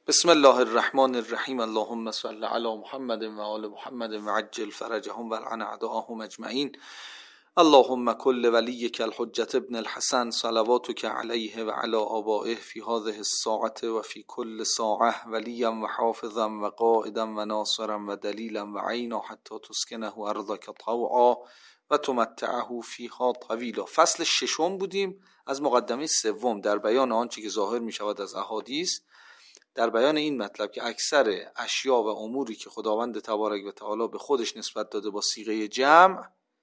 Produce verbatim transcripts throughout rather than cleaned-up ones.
بسم الله الرحمن الرحیم. اللهم صل علی محمد و آل محمد و عجل فرجهم و لعن اعداءهم اجمعین. اللهم کل ولیک الحجة ابن الحسن صلواتک علیه و علی آبائه فی هذه الساعة و فی کل ساعة ولیا و حافظا و قائدا و ناصرا و دلیلا و عینا حتی تسکنه ارضک طوعا و تمتعه فیها طویلا. فصل ششم بودیم از مقدمه سوم در بیان آنچه که ظاهر می شود از احادیث، در بیان این مطلب که اکثر اشیا و اموری که خداوند تبارک و تعالی به خودش نسبت داده با صیغه جمع،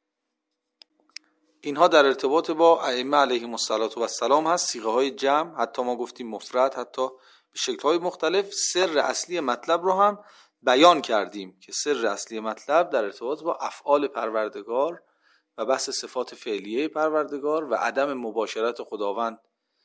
اینها در ارتباط با ائمه علیهم السلام هست. صیغه های جمع، حتی ما گفتیم مفرد، حتی به شکل های مختلف. سر اصلی مطلب رو هم بیان کردیم که سر اصلی مطلب در ارتباط با افعال پروردگار و بحث صفات فعلیه پروردگار و عدم مباشرت خداوند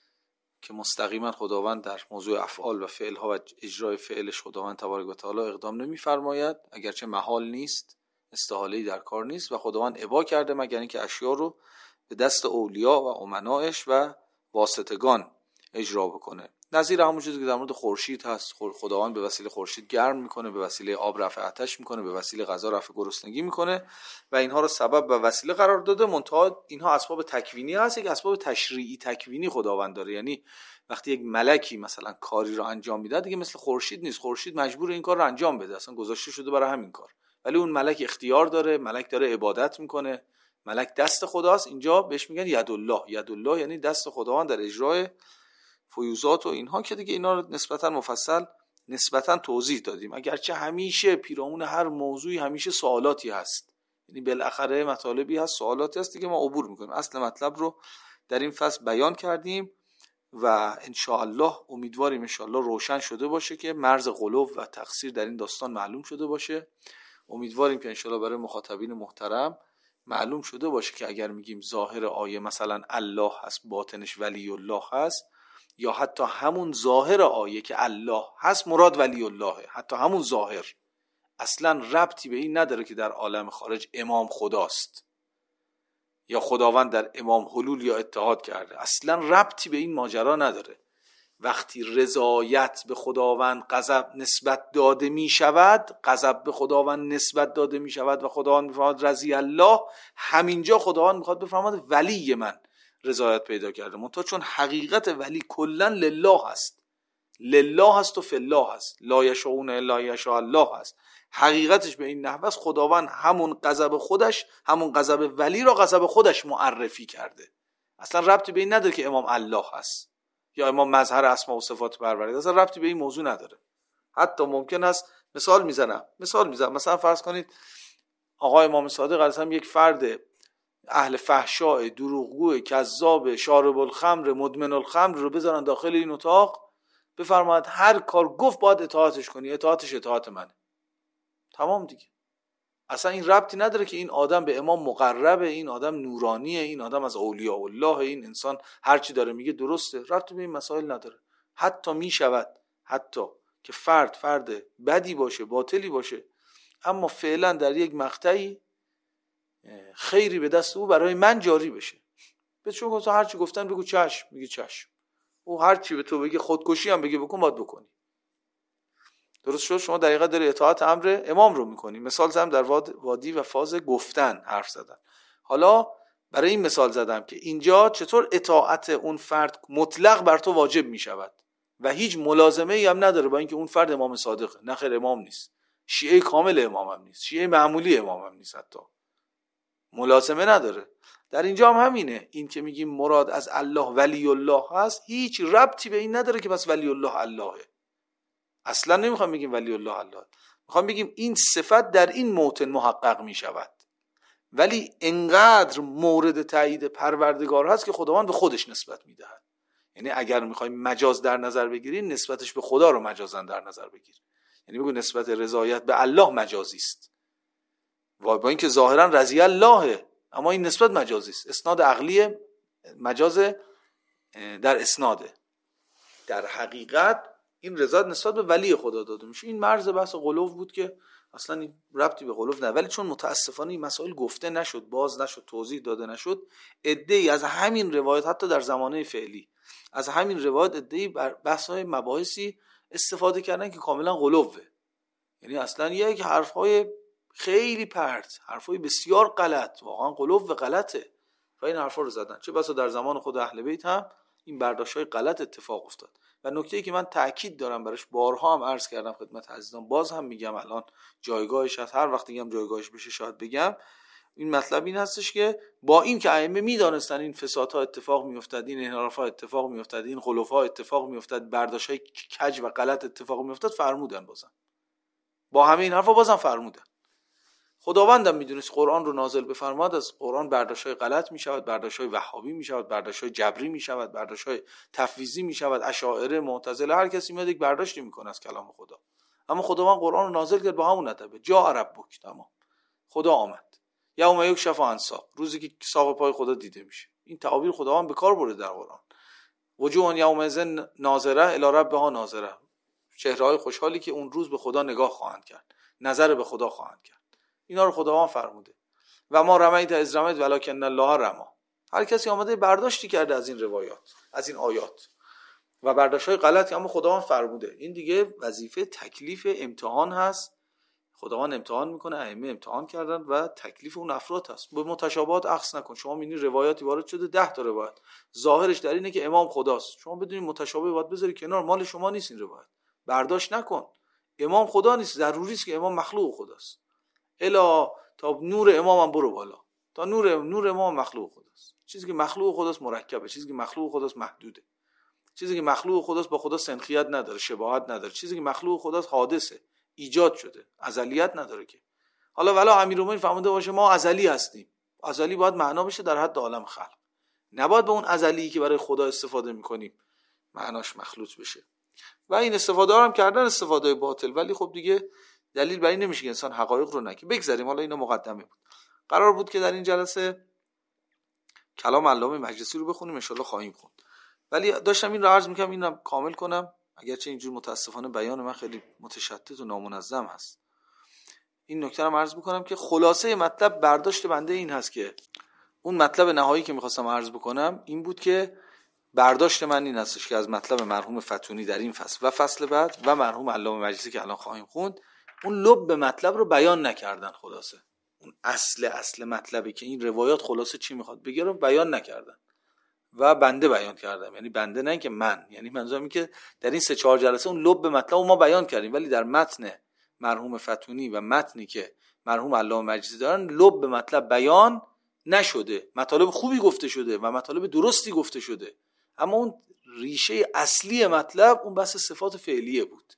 که مستقیما خداوند در موضوع افعال و فعلها و اجرای فعلش خداوند تبارک و تعالی اقدام نمی‌فرماید، اگرچه محال نیست، استحاله‌ای در کار نیست و خداوند ابا کرده مگر اینکه اشیا رو به دست اولیا و امنائش و واسطگان اجرا بکنه. نظیر همون چیزی که در مورد خورشید هست، خداوند به وسیله خورشید گرم میکنه، به وسیله آب رفع آتش میکنه، به وسیله غذا رفع گرسنگی میکنه و اینها رو سبب و وسیله قرار داده. منتها اینها اسباب تکوینی هست، یک اسباب تشریعی تکوینی خداوند داره. یعنی وقتی یک ملکی مثلا کاری رو انجام میده دیگه مثل خورشید نیست، خورشید مجبور این کار رو انجام بده، اصلا گذاشته شده برای همین کار، ولی اون ملک اختیار داره، ملک داره عبادت میکنه، ملک دست خداست. اینجا بهش میگن یدالله. یدالله یعنی دست خداوند در اجرای فیوزات و اینها که دیگه اینا رو نسبتا مفصل نسبتا توضیح دادیم، اگرچه همیشه پیرامون هر موضوعی همیشه سوالاتی هست، یعنی بالاخره مطالبی هست، سوالاتی هست دیگه، ما عبور میکنیم. اصل مطلب رو در این فصل بیان کردیم و ان شاء الله امیدواریم ان شاء الله روشن شده باشه که مرز غلو و تقصیر در این داستان معلوم شده باشه. امیدواریم که ان شاء الله برای مخاطبین محترم معلوم شده باشه که اگر میگیم ظاهر آیه مثلا الله هست، باطنش ولی الله هست، یا حتی همون ظاهر آیه که الله هست مراد ولی الله، حتی همون ظاهر اصلا ربطی به این نداره که در عالم خارج امام خداست یا خداوند در امام حلول یا اتحاد کرده، اصلا ربطی به این ماجرا نداره. وقتی رضایت به خداوند غضب نسبت داده می شود، غضب به خداوند نسبت داده می شود و خداوند میفرماد رضی الله، همینجا خداوند میخواد بفرماد ولی من رضایت پیدا کرده. منتها چون حقیقت ولی کلا لله هست، لله هست و فی الله هست، لا یشاءون الا یشاء الله هست، حقیقتش به این نحوه است خداوند همون غضب خودش، همون غضب ولی را غضب خودش معرفی کرده. اصلا ربطی به این نداره که امام الله هست یا امام مظهر اسماء و صفات پروردگار، اصلا ربطی به این موضوع نداره. حتی ممکن است مثال میزنم مثال میزنم مثلا فرض کنید آقای امام صادق علیه السلام یک فرد اهل فحشاء، دروغگو، کذاب، شارب الخمر، مدمن الخمر رو بذارن داخل این اتاق، بفرماید هر کار گفت باید اطاعتش کنی، اطاعتش اطاعت منه، تمام دیگه. اصلا این ربطی نداره که این آدم به امام مقربه، این آدم نورانیه، این آدم از اولیاء الله، این انسان هر چی داره میگه درسته، ربطی به این مسائل نداره. حتی میشود حتی که فرد فرد بدی باشه، باطلی باشه، اما فعلا در یک مقطعی خیری به دست او برای من جاری بشه، به چون تو هر چی گفتن بگو چشم، میگه چشم، او هر چی به تو بگه خودکشی هم بگه بکن باید بکنی. درست شد؟ شما دقیقاً داری اطاعت امر امام رو میکنی. مثال زدم در وادی و فاز گفتن حرف زدن. حالا برای این مثال زدم که اینجا چطور اطاعت اون فرد مطلق بر تو واجب میشود و هیچ ملازمه ای هم نداره با اینکه اون فرد امام صادقه، نه خیر امام نیست، شیعه کامل امام هم نیست، شیعه معمولی امام هم نیست، حتی ملازمه نداره. در اینجا هم همینه، این که میگیم مراد از الله ولی الله هست هیچ ربطی به این نداره که بس ولی الله اللهه. اصلا نمیخوام بگیم ولی الله الله، میخوام بگیم این صفت در این موطن محقق میشود، ولی انقدر مورد تایید پروردگار هست که خداوند به خودش نسبت میدهد. یعنی اگر میخوایم مجاز در نظر بگیریم، نسبتش به خدا رو مجازن در نظر بگیر. یعنی بگو نسبت رضایت به الله مجازی است، و با اینکه ظاهرا رضی الله، اما این نسبت مجازی است. اسناد عقلی مجاز در اسناده، در حقیقت این رضایت نسبت به ولی خدا داده میشه. این مرز بحث غلو بود که اصلا این ربطی به غلو نه، ولی چون متاسفانه این مسائل گفته نشد، باز نشد، توضیح داده نشد، عده‌ای از همین روایت حتی در زمانه فعلی از همین روایت عده‌ای بر بحث‌های مباحثی استفاده کردن که کاملا غلوه، یعنی اصلا یک حرفهای خیلی پرت، حرفهای بسیار غلط، واقعا غلو غلطه و این حرفا رو زدن. چه بسا در زمان خود اهل بیت هم این برداشت‌های غلط اتفاق افتاد. و نکته‌ای که من تاکید دارم براش، بارها هم عرض کردم خدمت عزیزان، باز هم میگم الان جایگاهش هست، هر وقت میگم جایگاهش بشه شاید بگم، این مطلب این هستش که با این که ائمه میدونستن این فسادها اتفاق میافتاد، این انحرافات اتفاق میافتاد، این غلوها اتفاق میافتاد، برداشت‌های کج و غلط اتفاق میافتاد، فرمودن بازم با همه این حرفا بازم فرمودن. خداوندم میدونست قرآن رو نازل بفرماد، از قرآن برداشت‌های غلط میشود، برداشت‌های وهابی میشود، برداشت‌های جبری میشود، برداشت‌های تفویضی میشود، اشاعره، معتزله، هر کسی میاد یک برداشتی میکنه از کلام خدا. اما خداوند قرآن رو نازل کرد با همون ادب، جاء ربک، تمام، خدا آمد. یوم یکشف عن ساق، روزی که ساق پای خدا دیده میشه. این تعابیر خداوند به کار برده در قرآن. وجوه یومئذ ناظره الی ربها ناظره، چهره‌های خوشحالی که اون روز به خدا نگاه خواهند کرد، نظر به خدا خواهند کرد. اینا رو خداوند فرموده. و ما رمیت از رمیت ولکن الله رما. هر کسی آمده برداشتی کرده از این روایات، از این آیات و برداشت‌های غلطی، اما خداوند فرموده. این دیگه وظیفه تکلیف امتحان هست. خداوند امتحان میکنه، ائمه امتحان کردن و تکلیف اون افراد هست. به متشابهات اخذ نکن. شما میبینید روایاتی وارد شده، ده تا روایت ظاهرش در اینه که امام خداست، شما بدونید متشابه باید بذاری کنار، مال شما نیست این روایت، برداشت نکن. امام خدا نیست، ضروری است که امام مخلوق خداست. الا تا نور امام هم برو بالا، تا نور نور امام مخلوق خداست. چیزی که مخلوق خداست مرکبه، چیزی که مخلوق خداست محدوده، چیزی که مخلوق خداست با خدا سنخیت نداره، شباهت نداره، چیزی که مخلوق خداست حادثه، ایجاد شده، ازلیت نداره که. حالا ولا امیرالمومنین فرموده باشه ما ازلی هستیم، ازلی باید معنا بشه در حد عالم خلق، نباید به اون ازلی که برای خدا استفاده میکنیم معناش مخلوط بشه. و این استفاده هم کردن استفاده باطل، ولی خب دیگه دلیل بر این نمیشه که انسان حقایق رو نگه. بگذاریم، حالا اینا مقدمه بود. قرار بود که در این جلسه کلام علامه مجلسی رو بخونیم، ان شاءالله خواهیم خوند، ولی داشتم این رو عرض میکنم اینم کامل کنم، اگرچه اینجور متاسفانه بیان من خیلی متشتت و نامنظم هست. این نکته رو عرض میکنم که خلاصه مطلب برداشت بنده این هست که اون مطلب نهایی که میخواستم عرض بکنم این بود که برداشت من این هستش که از مطلب مرحوم فتونی در این فصل و فصل بعد و مرحوم علامه مجلسی که الان خواهیم خوند، اون لب مطلب رو بیان نکردن. خلاصه اون اصل اصل مطلبی که این روایات خلاصه چی میخواد بگه رو بیان نکردن و بنده بیان کردم. یعنی بنده نه که من، یعنی منظورم این که در این سه چهار جلسه اون لب مطلب رو ما بیان کردیم، ولی در متن مرحوم فتونی و متنی که مرحوم علامه مجلسی دارن لب مطلب بیان نشده. مطالب خوبی گفته شده و مطالب درستی گفته شده، اما اون ریشه اصلی مطلب اون بحث صفات فعلیه بود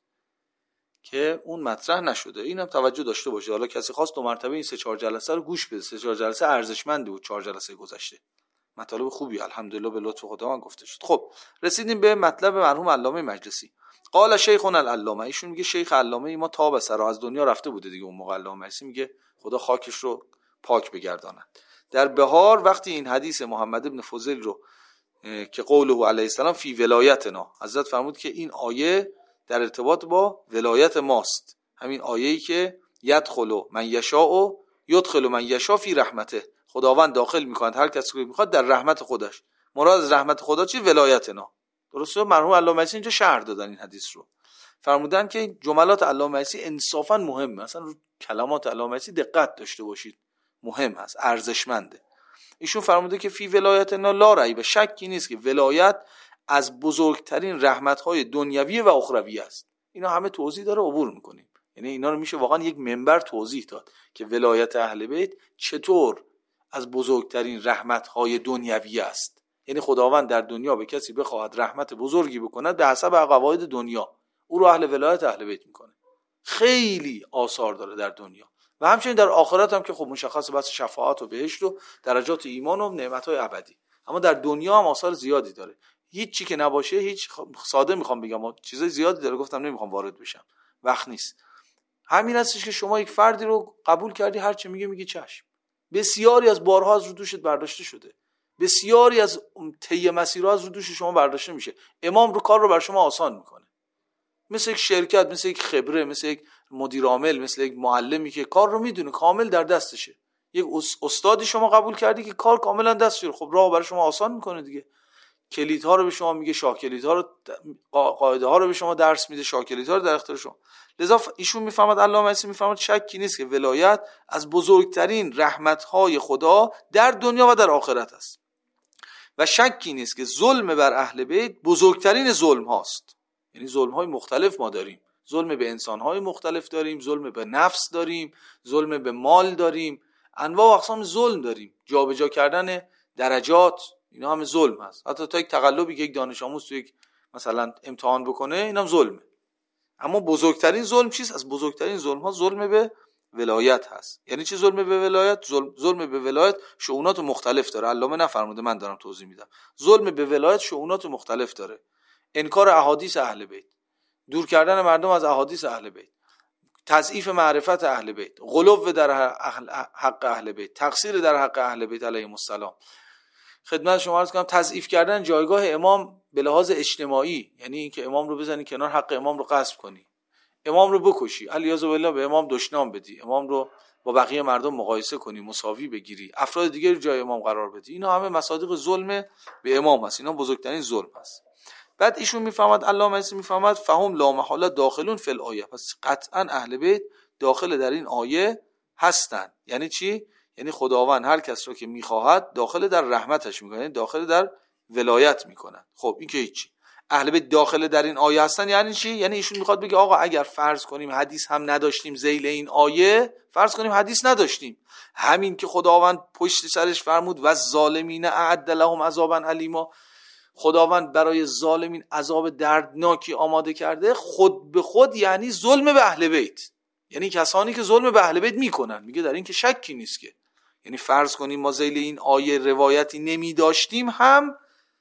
که اون مطرح نشده. اینم توجه داشته باشه. حالا کسی خواست دو مرتبه این سه چهار جلسه رو گوش بده، سه چهار جلسه ارزشمندی بود، چهار جلسه گذشته مطالب خوبی الحمدلله به لطف خداوند گفته شد. خب رسیدیم به مطلب مرحوم علامه مجلسی. قال شیخنا العلامه، ایشون میگه شیخ علامه ما تا به سر از دنیا رفته بوده دیگه. اون موقع علامه مجلسی میگه خدا خاکش رو پاک بگرداند. در بهار وقتی این حدیث محمد ابن فضیل رو که قوله علیه السلام فی ولایتنا، حضرت فرمود که این آیه در ارتباط با ولایت ماست، همین آیه‌ای که یدخل من یشاء و یدخل من یشاء فی رحمته، خداوند داخل می‌کند هر کسی که می‌خواد در رحمت خودش. مراد از رحمت خدا چی؟ ولایتنا. درسته؟ مرحوم علامه مجلسی اینجا شرح دادن این حدیث رو، فرمودن که جملات علامه مجلسی انصافا مهمه، مثلا رو کلمات علامه مجلسی دقت داشته باشید، مهم هست، ارزشمنده. ایشون فرموده که فی ولایتنا لا ریب، شکی نیست که ولایت از بزرگترین رحمت‌های دنیوی و اخروی است. اینا همه توضیح داره، عبور می‌کنیم. یعنی اینا رو میشه واقعا یک منبر توضیح داد که ولایت اهل بیت چطور از بزرگترین رحمت‌های دنیوی است. یعنی خداوند در دنیا به کسی بخواهد رحمت بزرگی بکند به حسب قواعد دنیا، او رو اهل ولایت اهل بیت میکنه. خیلی آثار داره در دنیا و همچنین در آخرت هم که خب مشخصه بس شفاعت و بهشت و درجات ایمان و نعمت‌های ابدی، اما در دنیا هم آثار زیادی داره. هیچ چی که نباشه، هیچ ساده میخوام بگم چیزای زیادی داره، گفتم نمیخوام وارد بشم، وقت نیست. همین هستش که شما یک فردی رو قبول کردی، هر چی میگه میگی چشم. بسیاری از بارها از رو دوشت برداشته شده، بسیاری از طی مسیرها از رو دوش شما برداشته میشه. امام رو کار رو بر شما آسان میکنه، مثل یک شرکت، مثل یک خبره، مثل یک مدیر عامل، مثل یک معلمی که کار رو میدونه کامل در دستشه. یک استادی شما قبول کردی که کار کاملا دستشه، خب راه برای شما آسان میکنه دیگه. کلیدها رو به شما میگه، شاه کلیدها رو، قاعده ها رو به شما درس میده، شاه کلیدها رو در اختیار شما. لذا ایشون میفهمد، علامه مجلسی میفهمد شکی نیست که ولایت از بزرگترین رحمت‌های خدا در دنیا و در آخرت است و شکی نیست که ظلم بر اهل بیت بزرگترین ظلم هاست. یعنی ظلم های مختلف ما داریم، ظلم به انسان های مختلف داریم، ظلم به نفس داریم، ظلم به مال داریم، انواع و اقسام ظلم داریم، جابجا کردن درجات، اینا هم ظلم هست. حتی تا یک تقلبی که یک دانش آموز تو یک مثلا امتحان بکنه، اینم ظلمه. اما بزرگترین ظلم چیست؟ از بزرگترین ظلم ها ظلم به ولایت هست. یعنی چی ظلم به ولایت؟ ظلم, ظلم به ولایت شؤونات مختلف داره. علامه نفرموده، من دارم توضیح میدم. ظلم به ولایت شؤونات مختلف داره. انکار احادیث اهل بیت، دور کردن مردم از احادیث اهل بیت، تضعیف معرفت اهل بیت، غلو در حق اهل بیت، تقصیر در حق اهل بیت علیهم السلام. خدمت شما عرض کنم تضعیف کردن جایگاه امام به لحاظ اجتماعی، یعنی اینکه امام رو بزنی کنار، حق امام رو غصب کنی، امام رو بکشی، علیاذ بالله به امام دشنام بدی، امام رو با بقیه مردم مقایسه کنی، مساوی بگیری، افراد دیگه رو جای امام قرار بدی. اینا همه مصادیق ظلم به امام هست، اینا بزرگترین ظلم هست. بعد ایشون میفهمد، علامه مجلسی میفهمد فهم لا محاله داخلون فی الآیه، پس قطعا اهل بیت داخل در این آیه هستند. یعنی چی؟ یعنی خداوند هر کس رو که میخواهد داخل در رحمتش میکنه، یعنی داخل در ولایت میکنن. خب این که هیچی، اهل بیت داخل در این آیه هستن. یعنی چی؟ یعنی ایشون میخواد بگه آقا اگر فرض کنیم حدیث هم نداشتیم ذیل این آیه، فرض کنیم حدیث نداشتیم، همین که خداوند پشت سرش فرمود و ظالمین اعد لهم عذابا الیما، خداوند برای ظالمین عذاب دردناکی آماده کرده، خود به خود یعنی ظلم به اهل بیت، یعنی کسانی که ظلم به اهل بیت میکنن. میگه در این که شکی نیست که، یعنی فرض کنیم ما ذیل این آیه روایتی نمی داشتیم، هم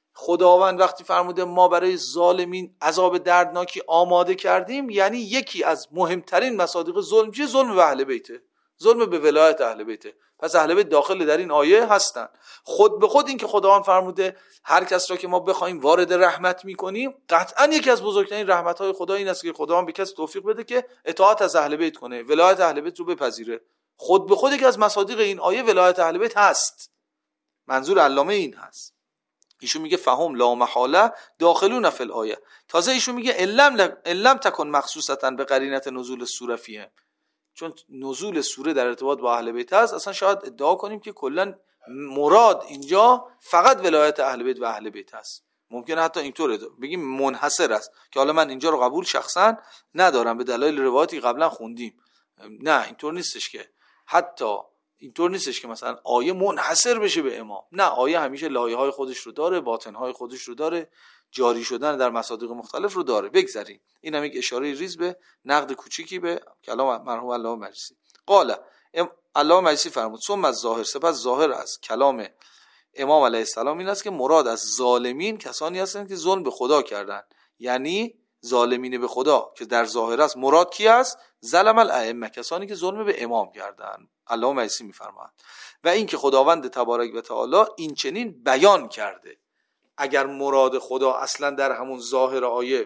خداوند وقتی فرموده ما برای ظالمین عذاب دردناکی آماده کردیم، یعنی یکی از مهمترین مصادیق ظلم چیه؟ ظلم به اهل بیته، ظلم به ولایت اهل بیته. پس اهل بیت داخل در این آیه هستن. خود به خود این که خداوند فرموده هر کس را که ما بخوایم وارد رحمت میکنیم، قطعا یکی از بزرگترین رحمت‌های خدا این است که خداوند به کسی توفیق بده که اطاعت از اهل بیت کنه، ولایت اهل بیت رو بپذیره. خود به خود یکی از مصادیق این آیه ولایت اهل بیت هست. منظور علامه این هست. ایشون میگه فهم لا محاله داخلون فی الآیه. تازه ایشون میگه علم علم تکن مخصوصتا به قرینت نزول سوره فیه، چون نزول سوره در ارتباط با اهل بیت هست، اصلا شاید ادعا کنیم که کلا مراد اینجا فقط ولایت اهل بیت و اهل بیت هست. ممکنه حتی اینطور بگیم منحصر است، که حالا من اینجا رو قبول شخصا ندارم به دلایل روایتی قبلا خوندیم. نه اینطور نیستش که، حتی اینطور نیستش که مثلا آیه منحصر بشه به امام. نه، آیه همیشه لایه‌های خودش رو داره، باطن‌های خودش رو داره، جاری شدن در مصادیق مختلف رو داره. بگذاریم این هم یک اشاره ریز به نقد کوچیکی به کلام مرحوم علامه مجلسی. قال علامه مجلسی فرمود ثم از ظاهر، سپس ظاهر از کلام امام علیه السلام این است که مراد از ظالمین کسانی هستند که ظلم به خدا کردند، یعنی ظالمین به خدا که در ظاهر است مراد کی است؟ ظلم الائمه، کسانی که ظلم به امام کردند. علامه مجلسی میفرماید و این که خداوند تبارک و تعالی این چنین بیان کرده. اگر مراد خدا اصلا در همون ظاهر آیه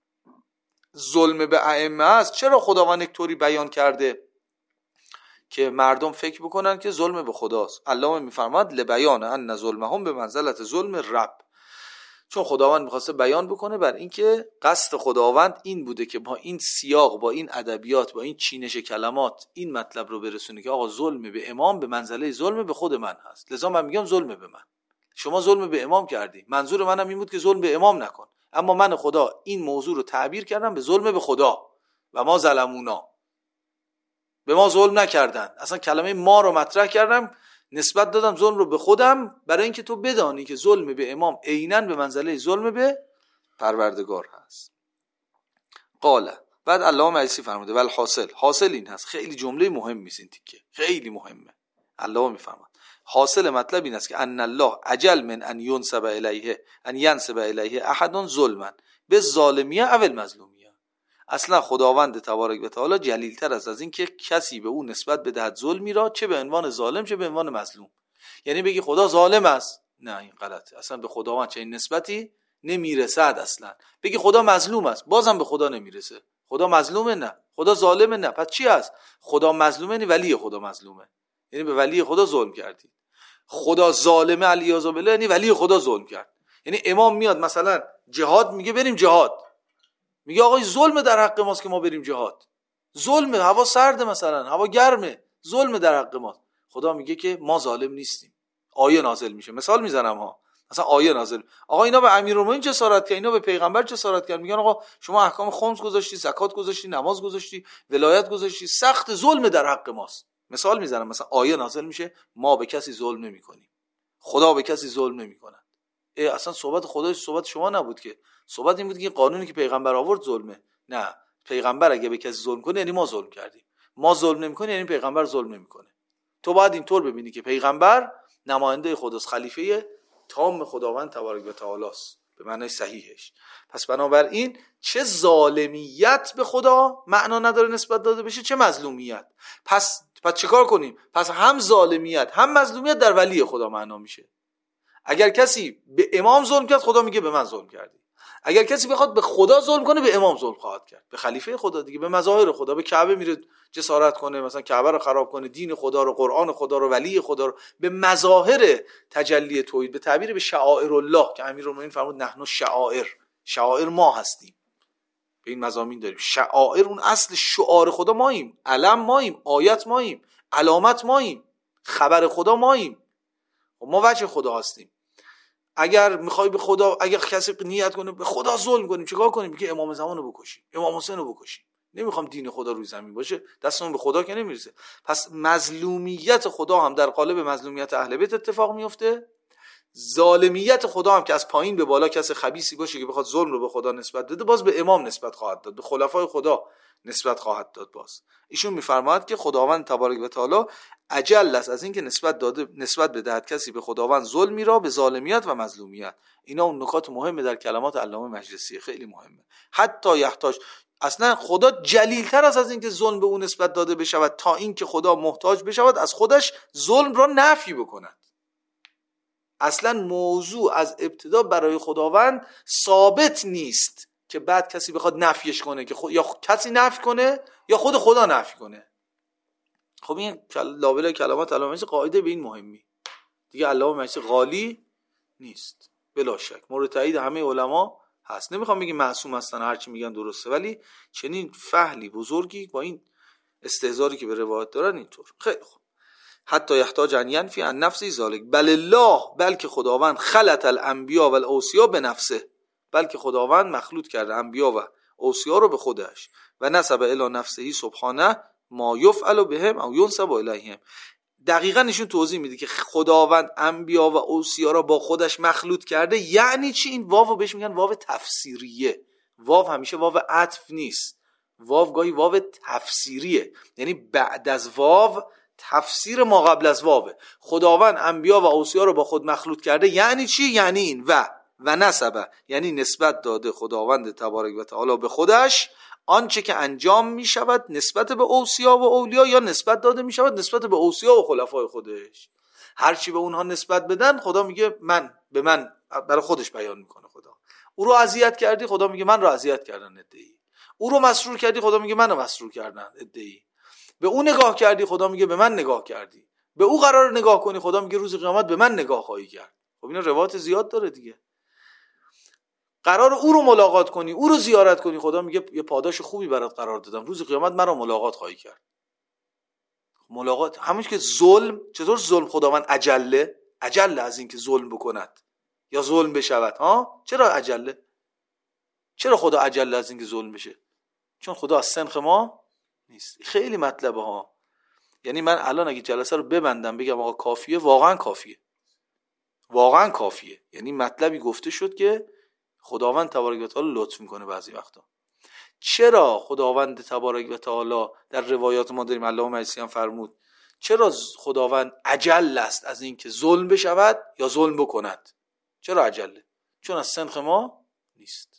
ظلم به ائمه است، چرا خداوند یک طوری بیان کرده که مردم فکر بکنن که ظلم به خداست؟ علامه میفرماید لبیان ان ظلمهم به منزلت ظلم رب، چون خداوند میخواسته بیان بکنه بر اینکه قصد خداوند این بوده که با این سیاق، با این ادبیات، با این چینش کلمات این مطلب رو برسونه که آقا ظلم به امام به منزله ظلم به خود من هست، لذا من میگم ظلم به من. شما ظلم به امام کردی، منظور منم این بود که ظلم به امام نکن، اما من خدا این موضوع رو تعبیر کردم به ظلم به خدا. و ما ظلمونا، به ما ظلم نکردن. اصلا کلمه ما رو مطرح کردم، نسبت دادم ظلم رو به خودم، برای اینکه تو بدانی که ظلم به امام عیناً به منزله ظلم به پروردگار هست. قال، بعد علامه مجلسی فرموده ول حاصل، حاصل این هست، خیلی جمله مهمی است این تیکه، خیلی مهمه. علامه میفرماد حاصل مطلب این است که ان الله عجل من ان ينسب الیه ان ينسب الیه احد ظلما بالظالمیه او المظلومیه. اصلا خداوند تبارک و تعالی جلیلتر است از این که کسی به او نسبت بدهد ظلمی را، چه به عنوان ظالم چه به عنوان مظلوم. یعنی بگی خدا ظالم است، نه این غلطه، اصلا به خداوند چه این نسبتی نمیرسد. اصلا بگی خدا مظلوم است، بازم به خدا نمیرسه. خدا مظلومه؟ نه. خدا ظالمه؟ نه. پس چی است؟ خدا مظلومه یعنی ولی خدا مظلومه، یعنی به ولی خدا ظلم کردی. خدا ظالمه علیاذ بالله یعنی ولی خدا ظلم کرد. یعنی امام میاد مثلا جهاد میگه بریم جهاد، میگه آقای ظلم در حق ماست که ما بریم جهاد، ظلم، هوا سرده مثلا، هوا گرمه، ظلم در حق ماست. خدا میگه که ما ظالم نیستیم. آیه نازل میشه، مثال میزنم ها، مثلا آیه نازل، آقا اینا به امیرالمومنین جسارت کردن، اینا به پیغمبر جسارت کردن، میگن آقا شما احکام خمس گذاشتی، زکات گذاشتی، نماز گذاشتی، ولایت گذاشتی، سخت، ظلم در حق ماست. مثال میزنم، مثلا آیه نازل میشه ما به کسی ظلم نمیکنیم، خدا به کسی ظلم نمیکنه. اصلا صحبت خدا صحبت شما نبود که، صحبت این بود که قانونی که پیغمبر آورد ظلمه. نه، پیغمبر اگه به کسی ظلم کنه یعنی ما ظلم کردیم، ما ظلم نمیکنیم یعنی پیغمبر ظلم نمیکنه. تو باید اینطور ببینی که پیغمبر نماینده خداست، خلیفه تام خداوند تبارک و تعالی است به معنای صحیحش. پس بنابراین چه ظالمیت به خدا معنا نداره نسبت داده بشه، چه مظلومیت. پس پس چیکار کنیم؟ پس هم ظالمیت هم مظلومیت در ولی خدا معنا میشه. اگر کسی به امام ظلم کرد، خدا میگه به من ظلم کردی. اگر کسی بخواد به خدا ظلم کنه، به امام ظلم خواهد کرد، به خلیفه خدا دیگه، به مظاهر خدا، به کعبه میره جسارت کنه، مثلا کعبه رو خراب کنه، دین خدا رو، قرآن خدا رو، ولی خدا رو، به مظاهر تجلی توحید، به تعبیر به شعائر الله که امیرالمومنین فرمود نحن شعائر، شعائر ما هستیم، به این مضامین داریم. شعائر اون اصل شعار خدا ماییم، علم ماییم، آیت ماییم، علامت ماییم، خبر خدا ماییم، ما وجه خدا هستیم. اگر میخوای به خدا، اگر کسی نیت کنه به خدا ظلم کنیم، چیکار کنیم؟ میگه امام زمان رو بکشیم، امام حسین رو بکشیم. نمیخوام دین خدا روی زمین باشه، دستمون به خدا که نمیرسه. پس مظلومیت خدا هم در قالب مظلومیت اهل بیت اتفاق میفته، ظالمیت خدا هم که از پایین به بالا کسی خبیثی باشه که بخواد ظلم رو به خدا نسبت بده، باز به امام نسبت خواهد داد، به خلفای خدا نسبت خواهد داد. باز ایشون میفرماید که خداوند تبارک و تعالی اجل است از این که نسبت داده نسبت بدهد کسی به خداوند ظلمی را به ظالمیت و مظلومیت. اینا اون نکات مهمه در کلمات علامه مجلسی، خیلی مهمه. حتی یحتاج، اصلا خدا جلیلتر است از این که ظلم به اون نسبت داده بشود تا این که خدا محتاج بشود از خودش ظلم را نفی بکند. اصلا موضوع از ابتدا برای خداوند ثابت نیست که بعد کسی بخواد نفیش کنه، که خود... یا کسی نفی کنه یا خود خدا نفی کنه. خب این لابلای کلمات علامه مجلسی قاعده به این مهمی دیگه، علامه مجلسی غالی نیست بلا شک، مورد تایید همه علما هست. نمیخوام بگم معصوم هستن هر چی میگن درسته، ولی چنین فهلی بزرگی با این استهزاری که به روایت دارن اینطور. خیلی خوب. حتی یحتاج ان ینفی عن نفسی ذالک، بل الله، بلکه خداوند خلط الانبیا و الاوصیا به نفسه، بلکه خداوند مخلوط کرده انبیا و اوصیا رو به خودش، و نسب الی نفسه سبحانه ما یفعل بهم او ینسب الیهم. دقیقاً نشون توضیح میده که خداوند انبیا و اوصیا را با خودش مخلوط کرده. یعنی چی؟ این واو بهش میگن واو تفسیریه. واو همیشه واو عطف نیست، واو گاهی واو تفسیریه، یعنی بعد از واو تفسیر ما قبل از واو. خداوند انبیا و اوصیا رو با خود مخلوط کرده. یعنی چی؟ یعنی این و و نسبه، یعنی نسبت داده خداوند تبارک و تعالی به خودش آنچه که انجام می شود نسبت به اوصیا و اولیا، یا نسبت داده می شود نسبت به اوصیا و خلفای خودش. هر چی به اونها نسبت بدن خدا میگه من به من برای خودش بیان میکنه. خدا او رو اذیت کردی، خدا میگه من رو اذیت کردن عده‌ای. او رو مسرور کردی، خدا میگه منو مسرور کردن عده‌ای. به او نگاه کردی، خدا میگه به من نگاه کردی. به او قرار نگاه کنی، خدا میگه روز قیامت به من نگاه خواهی کرد. خب اینا روایت زیاد داره دیگه. قرار او رو ملاقات کنی، او رو زیارت کنی، خدا میگه یه پاداش خوبی برات قرار دادم، روز قیامت مرا ملاقات خواهی کرد. ملاقات همونش که ظلم، چطور ظلم خداوند عجله عجله از این که ظلم بکند یا ظلم بشود. ها چرا عجله؟ چرا خدا عجله از این که ظلم بشه؟ چون خدا از سنخ ما نیست. خیلی مطلبه ها. یعنی من الان اگه جلسه رو ببندم بگم آقا کافیه، واقعا کافیه، واقعا کافیه. یعنی مطلبی گفته شد که خداوند تبارک و تعالی لطف میکنه بعضی وقتا. چرا خداوند تبارک و تعالی در روایات ما داریم، علامه مجلسی هم فرمود، چرا خداوند عجل است از این که ظلم بشود یا ظلم بکند؟ چرا عجله؟ چون از سنخ ما نیست.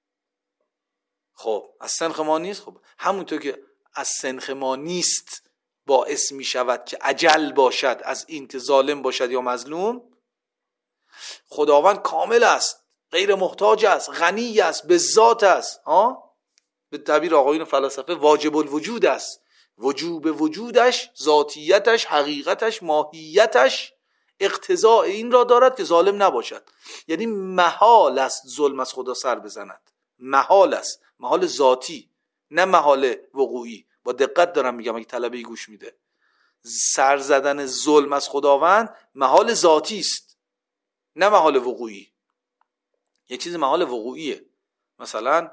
خب از سنخ ما نیست، خب همونطور که از سنخ ما نیست باعث می شود که عجل باشد از این که ظالم باشد یا مظلوم. خداوند کامل است، غیر محتاج است، غنی است، به ذات است، ها به تعبیر آقایون فلاسفه واجب الوجود است. وجوب وجودش، ذاتیتش، حقیقتش، ماهیتش اقتضاء این را دارد که ظالم نباشد. یعنی محال است ظلم از خدا سر بزند، محال است، محال ذاتی نه محال وقوعی. با دقت دارم میگم اگه طلبه گوش میده، سر زدن ظلم از خداوند محال ذاتی است نه محال وقوعی. یه چیز محال وقوعیه، مثلا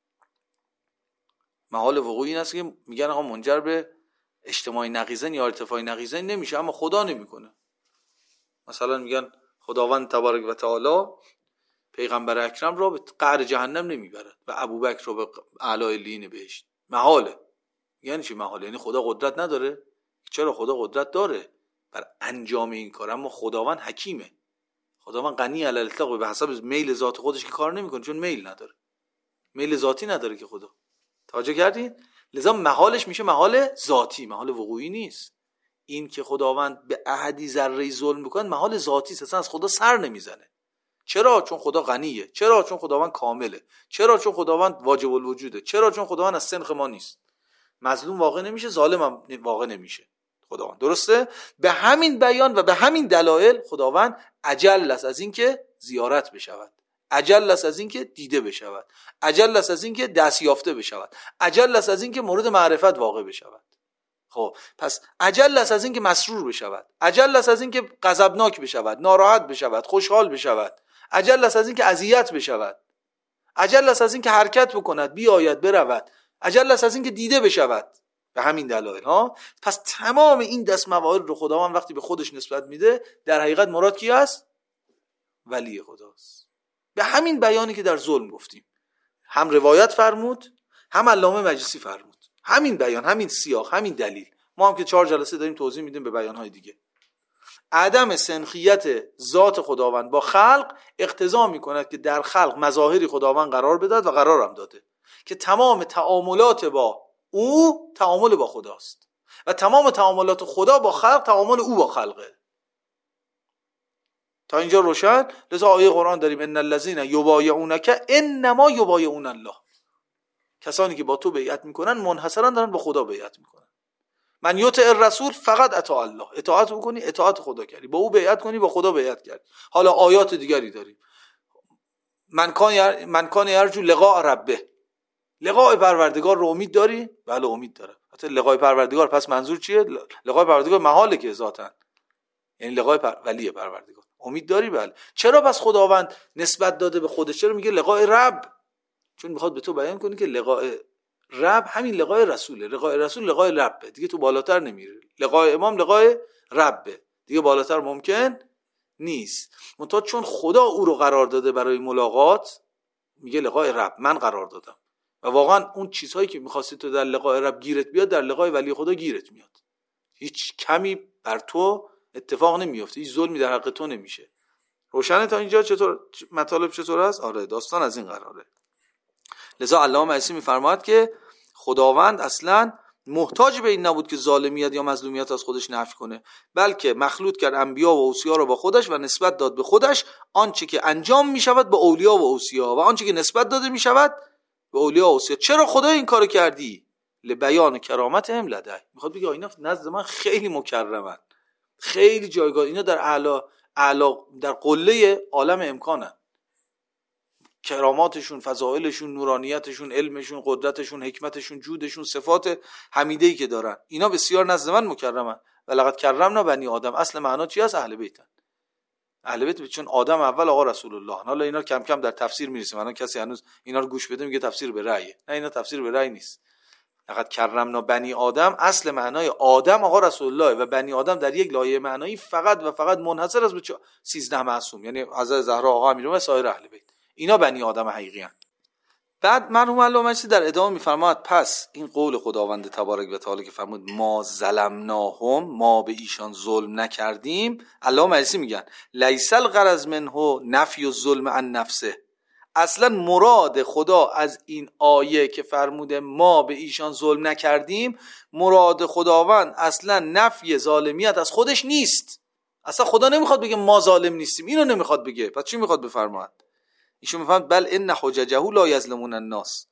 محال وقوعی این است که میگن آقا منجر به اجتماعی نقیضین یا ارتفاعی نقیضین نمیشه، اما خدا نمیکنه. مثلا میگن خداوند تبارک و تعالی پیغمبر اکرم را به قعر جهنم نمیبرد و ابوبکر را به اعلی الین بهشت. محاله. یعنی چی محاله؟ یعنی خدا قدرت نداره؟ چرا خدا قدرت داره بر انجام این کار، اما خداوند حکیمه. خداوند غنی علی الاطلاق، به حسب میل ذات خودش که کار نمیکنه، چون میل نداره، میل ذاتی نداره که خدا. توجه کردین؟ لذا محالش میشه محال ذاتی، محال وقوعی نیست. این که خداوند به احدی ذره ظلم میکنه محال ذاتی است، اصلا از خدا سر نمیزنه. چرا؟ چون خدا غنیه. چرا؟ چون خداوند کامله. چرا؟ چون خداوند واجب الوجوده. چرا؟ چون خداوند از سنخ ما نیست. مظلوم واقع نمیشه، ظالم هم واقع نمیشه خداوند. درسته؟ به همین بیان و به همین دلایل خداوند اجل است از این که زیارت بشود، اجل است از این که دیده بشود، اجل است از این که دست یافته بشود، اجل است از این که مورد معرفت واقع بشود. خب پس اجل است از این که مسرور بشود، اجل است از این که غضبناک بشود، ناراحت بشود، خوشحال بشود، اجل است از این که اذیت بشود، اجل است از این که حرکت بکند، بیاید، برود، اجل است از این که دیده بشود. به همین دلایل ها. پس تمام این دست موارد رو خداوند وقتی به خودش نسبت میده، در حقیقت مراد کی است؟ ولی خداست. به همین بیانی که در ظلم گفتیم، هم روایت فرمود، هم علامه مجلسی فرمود، همین بیان، همین سیاق، همین دلیل. ما هم که چهار جلسه داریم توضیح میدیم به بیانهای دیگه. عدم سنخیت ذات خداوند با خلق اقتضا میکند که در خلق مظاهری خداوند قرار بدهد و قرار هم داده که تمام تعاملات با او تعامل با خداست و تمام تعاملات خدا با خلق تعامل او با خلقه. تا اینجا روشن؟ لذا آیه قرآن داریم ان الذين یبایعونک انما یبایعون الله. کسانی که با تو بیعت میکنن منحصرا دارن با خدا بیعت میکنن. من یطع الرسول فقط اطاع الله. اطاعت بکنی اطاعت خدا کردی، با او بیعت کنی با خدا بیعت کردی. حالا آیات دیگری داریم. من کان من کان یرجو لقاء ربه. لقاء پروردگار رو امید داری؟ بله امید دارم. حتی لقاء پروردگار پس منظور چیه؟ لقاء پروردگار محاله که ذاتن، یعنی لقاء پر... ولی پروردگار. امید داری؟ بله. چرا پس خداوند نسبت داده به خودش؟ چرا میگه لقاء رب؟ چون میخواد به تو بیان کنه که لقاء رب همین لقاء رسوله. لقاء رسول لقاء ربه، دیگه تو بالاتر نمیره. لقاء امام لقاء ربه، دیگه بالاتر ممکن نیست. منتها چون خدا او رو قرار داده برای ملاقات، میگه لقاء رب من قرار دادم. و واقعا اون چیزهایی که میخواستی تو در لقاء رب گیرت بیاد، در لقاء ولی خدا گیرت میاد. هیچ کمی بر تو اتفاق نمیفته، هیچ ظلمی در حق تو نمیشه. روشنه تا اینجا چطور مطالب چطور است؟ آره داستان از این قراره. لذا علامه مجلسی میفرماید که خداوند اصلا محتاج به این نبود که ظالمیت یا مظلومیت از خودش نفی کنه، بلکه مخلوط کرد انبیا و اوصیا رو با خودش و نسبت داد به خودش آنچه که انجام میشود به اولیا و اوصیا و آنچه که نسبت داده میشود به اولیا و اوصیا. چرا خدا این کارو کردی؟ لبیان کرامتهم لدی. میخواد بگه اینا نزد من خیلی مکرمن، خیلی جایگاه، اینا در اعلی اعلی در قله عالم امکانن. کراماتشون، فضائلشون، نورانیتشون، علمشون، قدرتشون، حکمتشون، جودشون، صفات حمیده‌ای که دارن، اینا بسیار نزد من مکرمن. ولقد کرمنا بنی آدم. اصل معنا چی است؟ اهل بیتن. اهل بیت چون آدم اول آقا رسول الله. حالا اینا کم کم در تفسیر میرسیم. الان کسی هنوز اینا رو گوش بده میگه تفسیر به رأیه. نه، اینا تفسیر به رأی نیست. لقد کرمنا بنی آدم، اصل معنای آدم آقا رسول الله و بنی آدم در یک لایه معنایی فقط و فقط منحصر است به سیزده معصوم، یعنی حضرت زهرا، آقا امیرالمومنین و سایر اهل بیت. اینا بنی آدم حقیقی هستند. بعد مرحوم علامه مجلسی در ادامه میفرماید پس این قول خداوند تبارک و تعالی که فرمود ما ظلمناهم، ما به ایشان ظلم نکردیم، علامه مجلسی میگن لیس الغرض منه نفی الظلم عن نفسه. اصلا مراد خدا از این آیه که فرموده ما به ایشان ظلم نکردیم، مراد خداوند اصلا نفی ظالمیت از خودش نیست. اصلا خدا نمیخواد بگه ما ظالم نیستیم، اینو نمیخواد بگه. پس چی میخواد بفرماید؟ ایشون میفهمد بل ان حججه لا یظلمون الناس.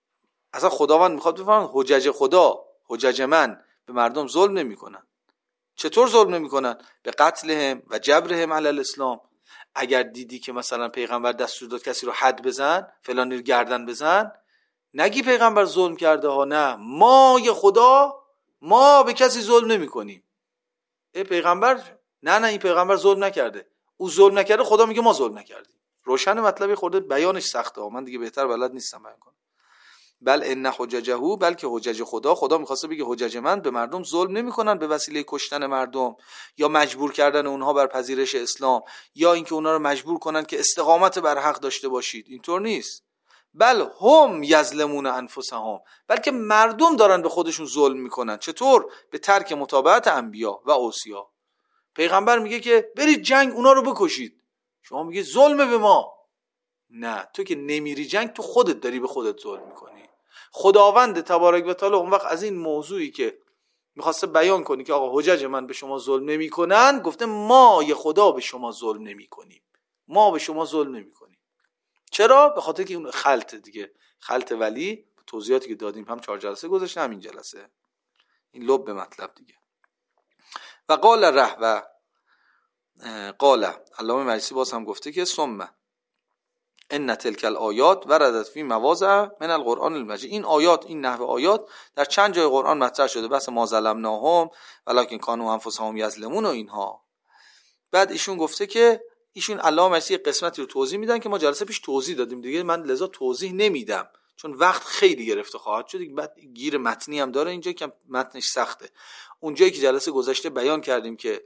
اصلا خداوند میخواد بفهمه حجج خدا، حجج من به مردم ظلم نمیکنن. چطور ظلم نمیکنن؟ به قتلهم و جبرهم علی الاسلام. اگر دیدی که مثلا پیغمبر دستور داد کسی رو حد بزن، فلانی رو گردن بزن، نگی پیغمبر ظلم کرده ها، نه، ما یه خدا ما به کسی ظلم نمی کنیم. ای پیغمبر نه نه این پیغمبر ظلم نکرده، او ظلم نکرده، خدا میگه ما ظلم نکردیم. روشن مطلبی خورده بیانش سخته ها، من دیگه بهتر بلد نیستم بیان کنم. بل ان حججه، بلکه حجج خدا، خدا میخواسته بگه حجج من به مردم ظلم نمیکنن به وسیله کشتن مردم یا مجبور کردن اونها بر پذیرش اسلام یا اینکه اونها رو مجبور کنن که استقامت بر حق داشته باشید. اینطور نیست. بل هم یظلمون انفسهم، بلکه مردم دارن به خودشون ظلم میکنن. چطور؟ به ترک متابعت انبیا و اوصیا. پیغمبر میگه که برید جنگ اونا رو بکشید، شما میگی ظلم به ما. نه، تو که نمیری جنگ، تو خودت داری به خودت ظلم میکنی. خداوند تبارک و تعالی اون وقت از این موضوعی که میخواسته بیان کنی که آقا حجج من به شما ظلم نمیکنن، گفته ما یه خدا به شما ظلم نمیکنیم، ما به شما ظلم نمیکنیم. چرا؟ به خاطر که اون خلط دیگه، خلط ولی، توضیحاتی که دادیم هم چهار جلسه گذاشته، همین جلسه این لب به مطلب دیگه. و قال رهو، قال علامه مجلسی باز هم گفته که ثم ان تلک الآیات وردت فی مواضع من القرآن المجید، این آیات، این نحو آیات در چند جای قرآن مطرح شده، بس ما ظلمناهم ولکن کانوا انفسهم یظلمون و اینها. بعد ایشون گفته که ایشون علامه مجلسی قسمتی رو توضیح میدن که ما جلسه پیش توضیح دادیم دیگه، من لذا توضیح نمیدم چون وقت خیلی گرفته خواهد شد. بعد گیر متنی هم داره اینجا که متنش سخته. اونجایی که جلسه گذشته بیان کردیم که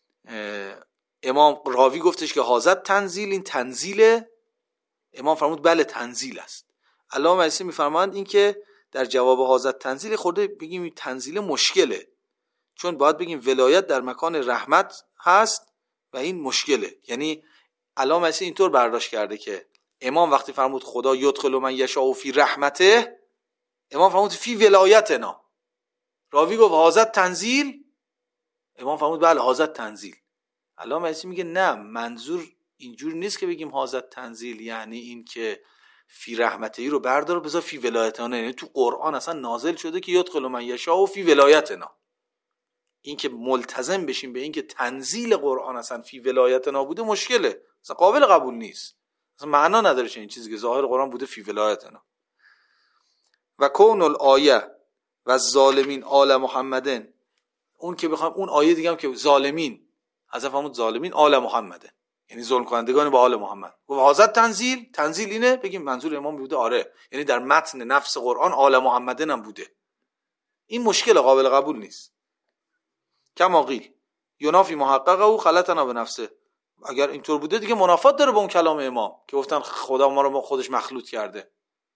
امام راوی گفتش که حاضر تنزیل، این تنزیل، امام فرمود بله تنزیل است. علامه مجلسی میفرمایند این که در جواب حاضر تنزیل خورده بگیم این تنزیل مشکله، چون باید بگیم ولایت در مکان رحمت هست و این مشکله. یعنی علامه مجلسی اینطور برداشت کرده که امام وقتی فرمود خدا یدخل من یشاء فی رحمته، امام فرمود فی ولایتنا. راوی گفت حاضر تنزیل، امام فرمود بله حاضر تنزیل. علامه مجلسی میگه نه، منظور اینجور نیست که بگیم حاضر تنزیل یعنی این که فی رحمته ای رو بردار و بذار فی ولایتنا. یعنی تو قرآن اصلا نازل شده که یدخل من یشاء فی ولایتنا. این که ملتزم بشیم به این که تنزیل قرآن اصلا فی ولایتنا بوده مشکله، اصلا قابل قبول نیست، اصلا معنا نداره چنین چیزی که ظاهر قرآن بوده فی ولایتنا. و کون الآیه و الظالمین آل محمدن، اون که بخوام اون آیه دیگه هم که ظالمین، از فرمود ظالمین آل محمدن یعنی ظلم کنندگان با آل محمد. و حاضر تنزیل، تنزیل اینه بگیم منظور امام بوده، آره یعنی در متن نفس قرآن آل محمدن هم بوده. این مشکل قابل قبول نیست. کما قیل ینافی محققه و خلطنا به نفسه، اگر اینطور بوده دیگه منافات داره با اون کلام امام که گفتن خدا ما رو خودش مخلوط کرده.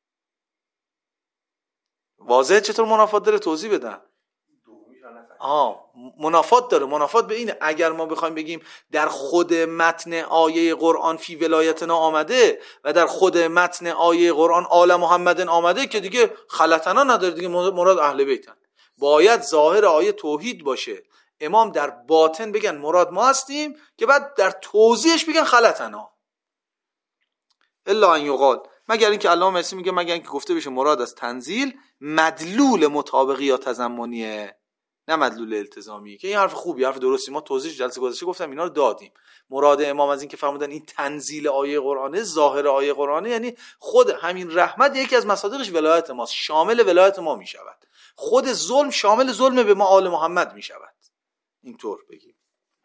واضحه چطور منافات داره، توضیح بدن. آه منافات داره. منافات به اینه اگر ما بخوایم بگیم در خود متن آیه قرآن فی ولایتنا آمده و در خود متن آیه قرآن آل محمدن آمده که دیگه خلطنا نداره، دیگه مراد اهل بیتن. باید ظاهر آیه توحید باشه، امام در باطن بگن مراد ما هستیم که بعد در توضیحش بگن خلطنا. الا ان یقال، مگر اینکه علامه مجلسی میگه مگر اینکه گفته بشه مراد از تنزیل مدلول مطابقی یا تضمنیه، نه مدلول التزامی. که این حرف خوبی، حرف درستی، ما توضیح جلسه گذشته گفتم اینا رو دادیم. مراد امام از این که فرمودن این تنزیل آیه قرآنه، ظاهر آیه قرآنه، یعنی خود همین رحمت یکی از مصادیقش ولایت ماست، شامل ولایت ما میشود. خود ظلم شامل ظلم به ما آل محمد میشود. اینطور بگیم.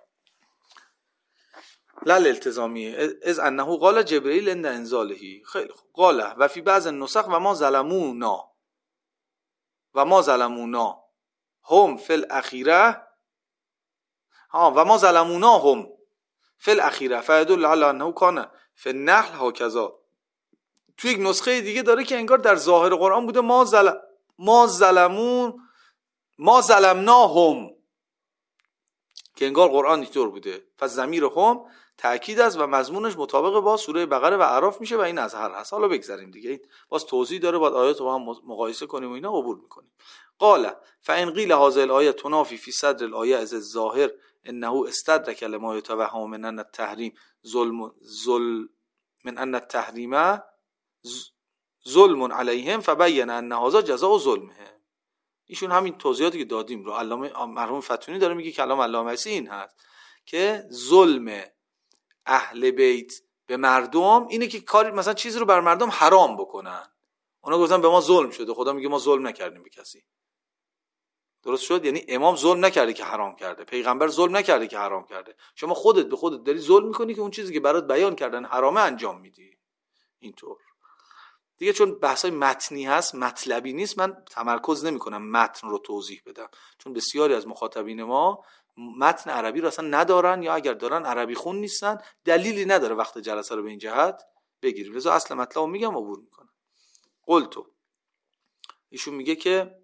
لل التزامی از انه قال جبرئیل عند انزالهی. خیلی خوب. قال و فی بعض النسخ و ما ظلمونا و ما ظلمونا هم فی الاخیره، ها و ما ظلمونا هم فی الاخیره فیدل علی انه کان فی النحل هکذا. تو یک نسخه دیگه داره که انگار در ظاهر قرآن بوده ما ظلم ما ظلمون ما ظلمنا هم، که انگار قرآن اینطور بوده. پس ضمیر هم تأکید است و مضمونش مطابق با سوره بقره و اعراف میشه و این اظهر هست. حالا بگذاریم دیگه، باز توضیح داره، بعد آیات رو با هم مقایسه کنیم و اینا عبور میکنیم. قال فان قیل هذه الآیه تنافی فی صدر الآیه از الظاهر انه استدرک لما یتوهم من ان التحریم ظلم ظلم من ان التحریم ظلم علیهم فبین ان هذا جزاء ظلمهم. ایشون همین توضیحاتی که دادیم رو علامه مرحوم فتونی داره میگه، کلام علامه مجلسی این هست که ظلم اهل بیت به مردم اینه که کاری مثلا چیزی رو بر مردم حرام بکنن. اونا گفتن به ما ظلم شده، خدا میگه ما ظلم نکردیم به کسی. درست شد؟ یعنی امام ظلم نکرده که حرام کرده، پیغمبر ظلم نکرده که حرام کرده. شما خودت به خودت داری ظلم میکنی که اون چیزی که برات بیان کردن حرامه انجام میدی. اینطور دیگه چون بحثای متنی هست، مطلبی نیست، من تمرکز نمیکنم متن رو توضیح بدم، چون بسیاری از مخاطبین ما متن عربی رو اصلا ندارن، یا اگر دارن عربی خون نیستن، دلیلی نداره وقت جلسه رو به این جهت بگیریم. لذا اصل مطلب رو میگم عبور میکنم. قلتو، ایشون میگه که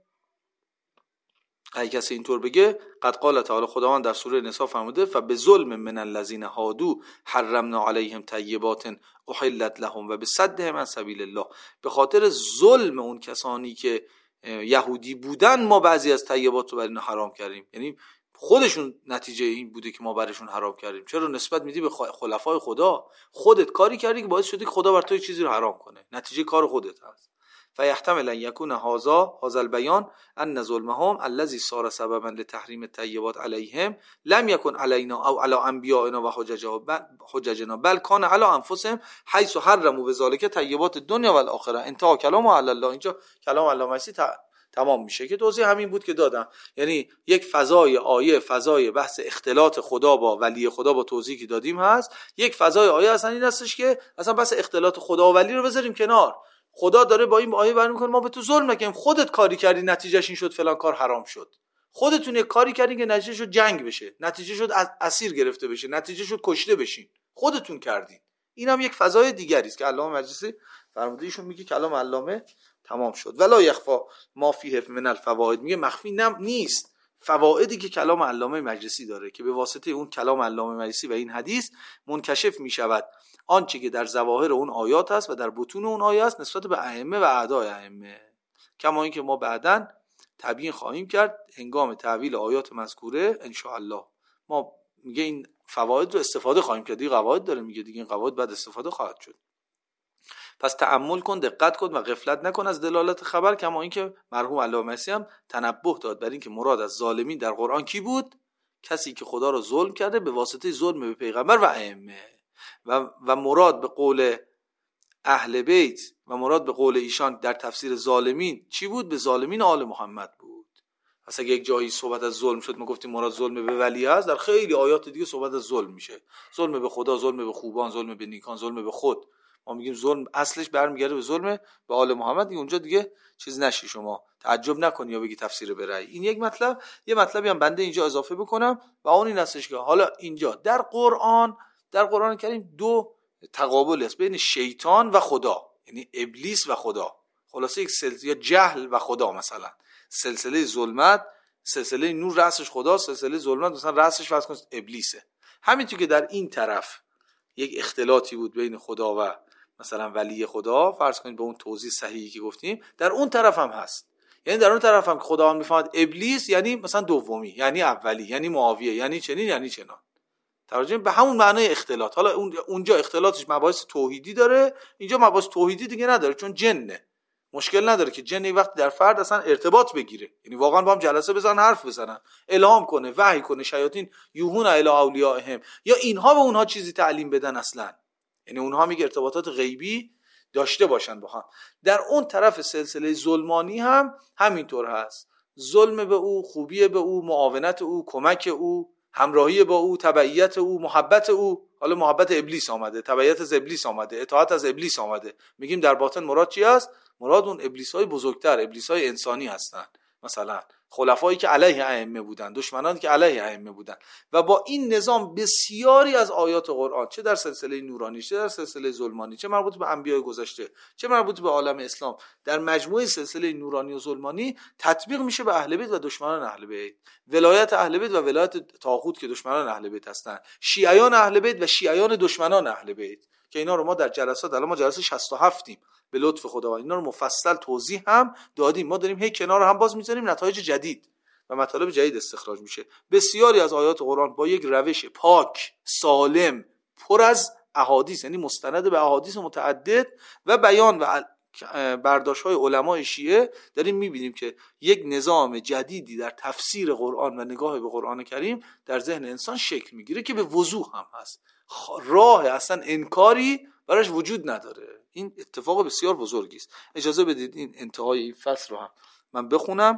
اگه کسی اینطور بگه، قد قال تعالی، خداوند در سوره نساء فرموده فبظلم من الذین هادوا حرمنا علیهم طیبات احلت لهم و بصدهم عن سبیل الله، به خاطر ظلم اون کسانی که یهودی بودن ما بعضی از طیبات رو بر اینا حرام کردیم. یعنی خودشون نتیجه این بوده که ما برشون حرام کردیم. چرا نسبت میدی به خلفای خدا؟ خودت کاری کردی که باعث شده که خدا بر تو چیزی رو حرام کنه، نتیجه کار خودت هست. فیحتمل ان یکون هذا هذا البیان ان ظلمهم الذي صار سببا لتحریم الطیبات علیهم لم یکن علینا او علی انبیائنا و حججنا بل کان علی انفسهم حیث حرموا بذلک طیبات الدنیا و الاخره. انتها کلام علی الله. اینجا کلام علامه مجلسی تمام میشه که توضیح همین بود که دادم. یعنی یک فضای آیه، فضای بحث اختلاط خدا با ولی خدا با توضیحی که دادیم هست. یک فضای آیه اصلا این هستش که اصلا بحث اختلاط خدا و ولی رو بذاریم کنار. خدا داره با این آیه بیان میکنه ما به تو ظلم نکنیم، خودت کاری کردی نتیجهش این شد فلان کار حرام شد، خودتون یک کاری کردین که نتیجه شد جنگ بشه، نتیجه شد اسیر گرفته بشه، نتیجه شد کشته بشین، خودتون کردین. این هم یک فضای دیگری است که علامه مجلسی فرموده. ایشون میگه کلام علامه تمام شد. ولا یخفا ما فیه من الفوائد، میگه مخفی نم نیست فوائدی که کلام علامه مجلسی داره که به واسطه اون کلام علامه مجلسی و این حدیث منکشف میشود آنچه که در ظواهر اون آیات است و در بطون اون آیه است نسبت به ائمه و اعدای ائمه، کما اینکه ما بعداً تبیین خواهیم کرد هنگام تعویل آیات مذکوره ان شاء الله. ما میگه این فواید رو استفاده خواهیم کرد. دیگه قواعد داره میگه دیگه این قواعد بعد استفاده خواهد شد. پس تأمل کن، دقت کن و غفلت نکن از دلالت خبر. کما اینکه مرحوم علامه مجلسی هم تنبه داد بر اینکه مراد از ظالمین در قرآن کی بود؟ کسی که خدا رو ظلم کرده به واسطه ظلم به پیغمبر و ائمه. و و مراد به قول اهل بیت و مراد به قول ایشان در تفسیر ظالمین چی بود؟ به ظالمین آل محمد بود. پس اگه یک جایی صحبت از ظلم شد ما گفتیم مراد ظلم به ولی هست، در خیلی آیات دیگه صحبت از ظلم میشه. ظلم به خدا، ظلم به خوبان، ظلم به نیکان، ظلم به خود. ما میگیم ظلم اصلش برمیگرده به ظلم به آل محمد. دیگه اونجا دیگه چیز نشی، شما تعجب نکنی یا بگی تفسیر به رأی. این یک مطلب. یه مطلبی هم بنده اینجا اضافه بکنم و اون این هستش که حالا اینجا در قرآن در قرآن کریم دو تقابل است بین شیطان و خدا، یعنی ابلیس و خدا. خلاصه یک سلسله یا جهل و خدا، مثلا سلسله ظلمت، سلسله نور رأسش خدا، سلسله ظلمت مثلا رأسش فرض کن ابلیسه. همینطور که در این طرف یک اختلاطی بود بین خدا و مثلا ولی خدا، فرض کنید به اون توضیح صحیحی که گفتیم، در اون طرف هم هست. یعنی در اون طرف هم که خدا هم میفهمد ابلیس یعنی مثلا دومی، یعنی اولی، یعنی معاویه، یعنی چنین یعنی چنان. توجه به همون معنای اختلاط. حالا اونجا اختلاطش مباحث توحیدی داره، اینجا مباحث توحیدی دیگه نداره، چون جنه. مشکل نداره که جن یک وقت در فرد اصلا ارتباط بگیره، یعنی واقعا با هم جلسه بزنن، حرف بزنن، الهام کنه، وحی کنه، شیاطین یوحون الی اولیائهم، یا اینها به اونها چیزی تعلیم بدن اصلا. یعنی اونها میگه ارتباطات غیبی داشته باشن با هم. در اون طرف سلسله ظلمانی هم همینطور هست. ظلم به او، خوبی به او، معاونت او، کمک او، همراهی با او، تبعیت او، محبت او. حالا محبت ابلیس آمده، تبعیت از ابلیس آمده، اطاعت از ابلیس آمده. میگیم در باطن مراد چی است؟ مراد اون ابلیس‌های بزرگتر، ابلیس‌های انسانی هستند. مثلا خلفایی که علیه ائمه بودن، دشمنانی که علیه ائمه بودن. و با این نظام بسیاری از آیات قرآن، چه در سلسله نورانی، چه در سلسله ظلمانی، چه مربوط به انبیاء گذشته، چه مربوط به عالم اسلام، در مجموعه سلسله نورانی و ظلمانی تطبیق میشه به اهل بیت و دشمنان اهل بیت. ولایت اهل بیت و ولایت طاغوت که دشمنان اهل بیت هستند، شیعیان اهل بیت و شیعیان دشمنان اهل بیت، که اینا رو ما در جلسات، الان ما جلسه شصت و هفت ایم، به لطف خداوند اینا رو مفصل توضیح هم دادیم. ما داریم هی کنار هم باز میذاریم، نتایج جدید و مطالب جدید استخراج میشه. بسیاری از آیات قرآن با یک روش پاک، سالم، پر از احادیث، یعنی مستند به احادیث متعدد و بیان و برداشت‌های علمای شیعه داریم می‌بینیم که یک نظام جدیدی در تفسیر قرآن و نگاه به قرآن کریم در ذهن انسان شکل میگیره که به وضوح هم هست، راه اصلا انکاری براش وجود نداره. این اتفاق بسیار بزرگی است. اجازه بدید این انتهای این فصل رو هم من بخونم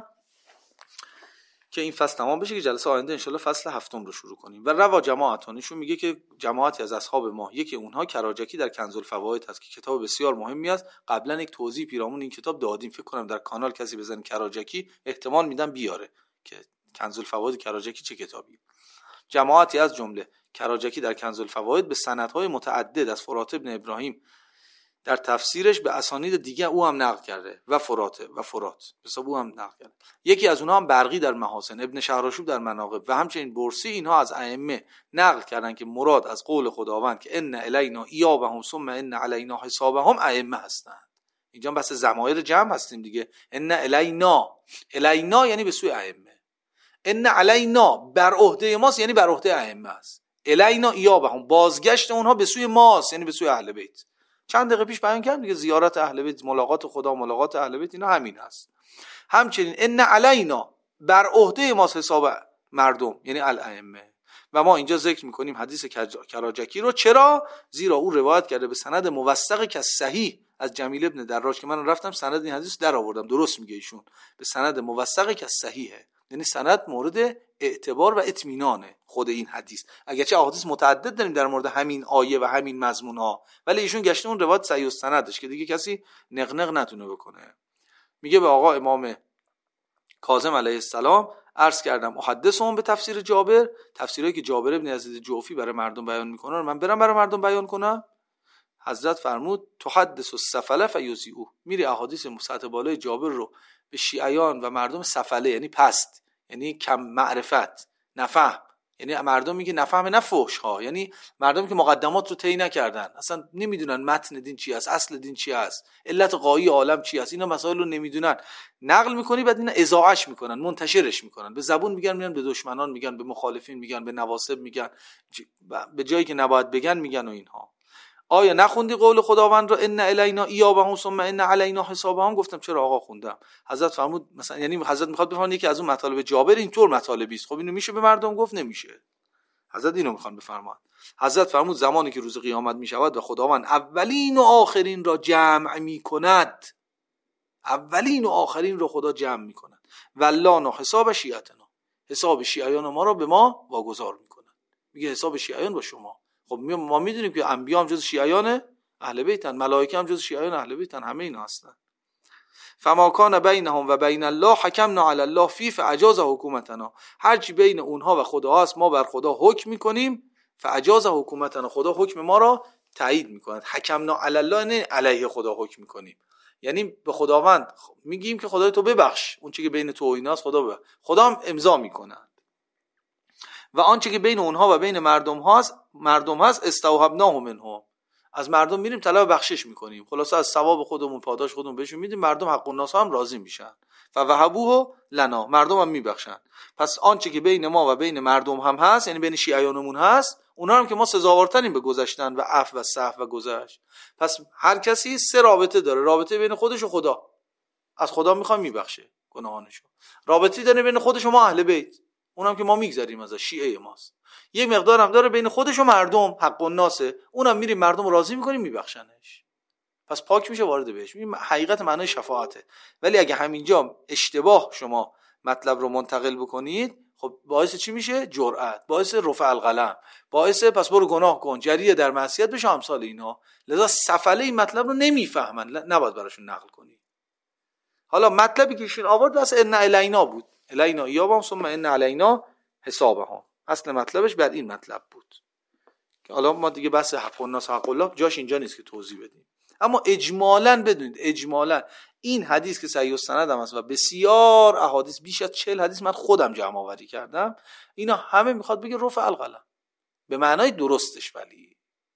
که این فصل تمام بشه که جلسه آینده انشالله فصل هفتم رو شروع کنیم. و روا جماعتانشون میگه که جماعتی از اصحاب ما، یکی اونها کراجکی در کنز الفواید هست که کتاب بسیار مهمی است. قبلا یک توضیح پیرامون این کتاب دادیم، فکر کنم در کانال کسی بزنه کراجکی احتمال میدم بیاره که کنز الفواید کراجکی چه کتابی. جماعتی از جمله کراجکی در کنز الفواید به سندهای متعدد از فرات ابن ابراهیم در تفسیرش به اسانید دیگه او هم نقل کرده و فراته و فرات حساب او هم نقل کرده. یکی از اونها هم برقی در محاسن، ابن شهرآشوب در مناقب و همچنین برسی، اینها از ائمه نقل کردن که مراد از قول خداوند که ان الینا ایابهم ثم ان علینا حسابهم ائمه هستند. اینجا بس ضمایر جمع هستیم دیگه. ان الینا، الینا یعنی به سوی ائمه، ان علینا بر عهده ماست یعنی بر عهده ائمه است. الینا ایابهم بازگشت اونها به سوی ماست یعنی به سوی اهل بیت. چند دقیقه پیش بیان کردم دیگه، زیارت اهل بیت، ملاقات خدا، ملاقات اهل بیت، اینا همین هست. همچنین ان علینا بر عهده ما حساب مردم یعنی الائمه. و ما اینجا ذکر میکنیم حدیث کراجکی رو. چرا؟ زیرا او روایت کرده به سند موثق که صحیح از جمیل ابن دراج که من رفتم سند این حدیث در آوردم، درست میگه ایشون، به سند موثق که صحیحه، یعنی سند مورد اعتبار و اطمینانه خود این حدیث. اگرچه احادیث متعدد داریم در مورد همین آیه و همین مضمون ها، ولی ایشون گشته اون روایت صحیح السندش که دیگه کسی نقنق نتونه بکنه. میگه به آقا امام کاظم علیه السلام عرض کردم احدثهم به تفسیر جابر، تفسیری که جابر ابن یزید جوفی برای مردم بیان میکنه رو من برم برای مردم بیان کنم؟ حضرت فرمود تحدث السفله فیذیعوا، میری احادیث سطح بالای جابر رو به شیعیان و مردم سفله یعنی پست، یعنی کم معرفت، نفهم، یعنی مردم میگه نفهم نه فحش ها، یعنی مردم که مقدمات رو طی نکردن، اصلا نمیدونن متن دین چی است، اصل دین چی است، علت غایی عالم چی است، اینا مسائل رو نمیدونن، نقل میکنی بعد اینا اذاعهش میکنن، منتشرش میکنن، به زبون میگن، میگن به دشمنان میگن، به مخالفین میگن، به نواسب میگن، به جایی که نباید بگن میگن و اینها. آیا نخوندی قول خداوند را ان الینا ایابهم ثم ان علینا حسابهم؟ گفتم چرا آقا خوندم. حضرت فرمود مثلا، یعنی حضرت میخواد بفرمایند که از اون مطالب جابر اینطور مطالبی است، خب اینو میشه به مردم گفت؟ نمیشه. حضرت اینو میخوان بفرمایند. حضرت فرمود زمانی که روز قیامت میشود و خداوند اولین و آخرین را جمع میکند، اولین و آخرین را خدا جمع میکند، والله حساب شیعتنا، حساب شیعیان ما را به ما واگذار میکند. میگه حساب شیعیان با شما. خب ما میدونیم که انبیا هم جز شیعیان اهل بیتن، ملائکه هم جز شیعیان اهل بیتن، همه اینا هستن. فما کان بینهم و بین الله حکمنا علی الله فی فاجاز حکومتنا، هرچی بین اونها و خدا هست ما بر خدا حکم میکنیم، فاجاز حکومتنا، خدا حکم ما را تایید میکند. حکمنا علی الله نه علیه خدا حکم میکنیم، یعنی به خداوند میگیم که خدای تو ببخش اون چیزی که بین تو و ایناست، خدا ببخش، خدا هم امضا میکنه. و آنچه که بین اونها و بین مردم هاست مردم هست استوهبناه منهم، از مردم میریم طلب بخشش میکنیم، خلاصه از ثواب خودمون پاداش خودمون بهشون میدیم، مردم حق الناس هم راضی میشن، فوهبوه لنا، مردم هم میبخشن. پس آنچه که بین ما و بین مردم هم هست، یعنی بین شیعیانمون هست، اونا هم که ما سزاوارتریم به گذشتن و عفو و صفح و گذشت. پس هر کسی سه رابطه داره، رابطه بین خودش و خدا، از خدا میخواد میبخشه گناهانشو، رابطه داره بین خودش و ما اهل بیت، اونم که ما میگذریم ازش، شیعه ماست. یه مقدار هم داره بین خودش و مردم، حق الناسه، اونم میریم مردم رو راضی میکنیم میبخشنش، پس پاک میشه وارد بهش. این حقیقت معنای شفاعته. ولی اگه همینجا اشتباه شما مطلب رو منتقل بکنید، خب باعث چی میشه؟ جرأت، باعث رفع القلم، باعث پس برو گناه کن، جریه در معصیت بشه، امثال اینها. لذا سفله این مطلب رو نمیفهمن، نباید براشون نقل کنی. حالا مطلبی که ایشون آورد واسه ان الینا بود، الینا ایابهم ثم ان علینا حسابهم، اصل مطلبش بر این مطلب بود که حالا ما دیگه بحث حق الناس حق الله جاش اینجا نیست که توضیح بدیم. اما اجمالاً بدونید، اجمالاً این حدیث که صحیح السند هم است و بسیار احادیث، بیش از چهل حدیث من خودم جمع آوری کردم، اینا همه میخواد بگه رفع القلم به معنای درستش، ولی